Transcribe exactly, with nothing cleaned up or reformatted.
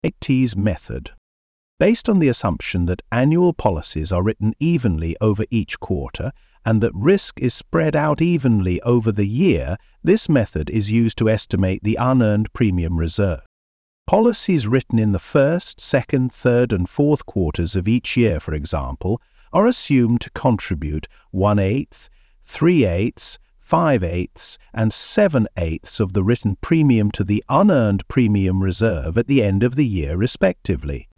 T's method. Based on the assumption that annual policies are written evenly over each quarter and that risk is spread out evenly over the year, this method is used to estimate the unearned premium reserve. Policies written in the first, second, third, and fourth quarters of each year, for example, are assumed to contribute one-eighth, three-eighths, five-eighths, and seven-eighths of the written premium to the unearned premium reserve at the end of the year, respectively.